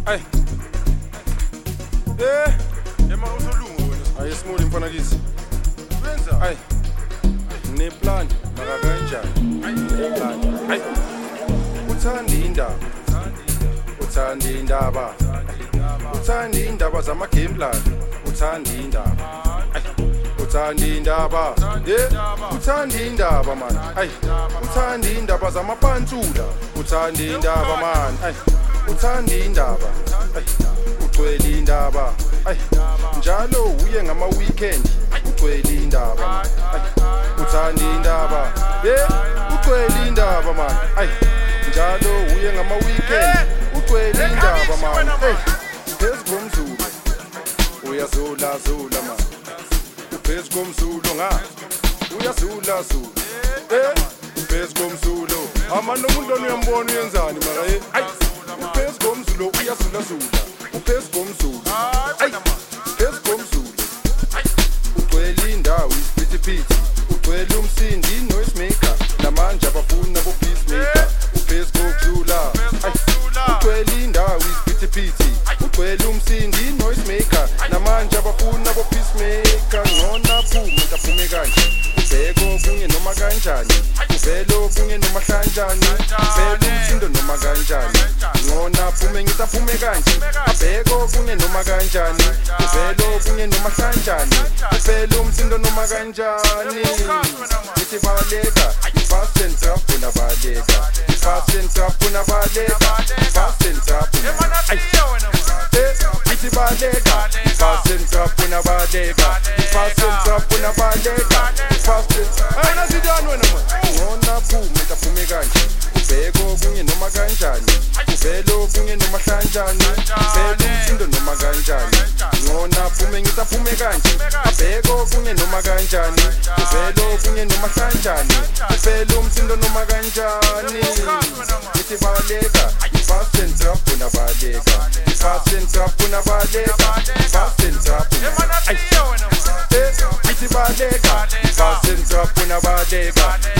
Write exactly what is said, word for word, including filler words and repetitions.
Ay. Eh, ema usolungu wena. Ayisimuli mfana kithi. Wenza. Ay. Ne plan maka kanjani? Ay, ne plan. Ay. Uthanda indaba. Uthanda indaba. Uthanda indaba zama game plan. Uthanda indaba. Ay. Uthanda indaba. Yeah. Uthanda indaba man. Ay. Uthanda indaba zama pantula. Uthanda indaba man. Ay. Uthanda indaba. Ay. Ugcwele indaba. Ay. Njalo uye ngama weekend. Ugcwele indaba. Ay. Uthanda indaba. Yeah. Ugcwele indaba man. Ay. Njalo uye ngama weekend. Ugcwele indaba man. Hey. Phezu komzulu. Uyazula zula man. Phezu komzulu nga. Uyazula zula. Eh. Phezu komzulu. Amano umuntu uyambona uyenzani mara eh. Ay. Phezu komzulu uyazula zula. Phezu komzulu. Ay. Phezu komzulu. Ugcwele indawo isiphithiphithi. Ugcwele umsindi noise maker. Namanje abafuna bo peacemaker. Phezu komzulu. Ay. Ugcwele indawo isiphithiphithi. Ugcwele umsindi noise maker. Namanje abafuna bo peacemaker. Ngona phuma taphume kanje. Ubheko kunye noma kanjani. Uvelo kunye noma hlanjani. Uvelo umsindo noma kanjani. Ngona phume ngitaphume kanje. Abheko kunye noma kanjani. Uvelo kunye noma hlanjani. Uvelo umsindo noma kanjani. Ithi baleka. Fast and trap unabaleka. Fast and trap unabaleka. Fast and trap unabaleka. Ithi baleka. Fast and trap unabaleka. Fast and trap unabaleka. Fast and trap. Ayina sidani wena manje. Ngona phume taphume kanje. Ubheko kunye noma kanjani. Uvelo kunye noma hlanjani. Uvelo umsindo noma kanjani. Ngona phume ngitaphume kanje. Abheko kunye noma kanjani. Uvelo kunye noma hlanjani. Uvelo umsindo noma kanjani. Ithi baleka. Fast and trap unabaleka. Fast and trap unabaleka. Fast and trap unabaleka. Ithi baleka. Fast and trap unabaleka.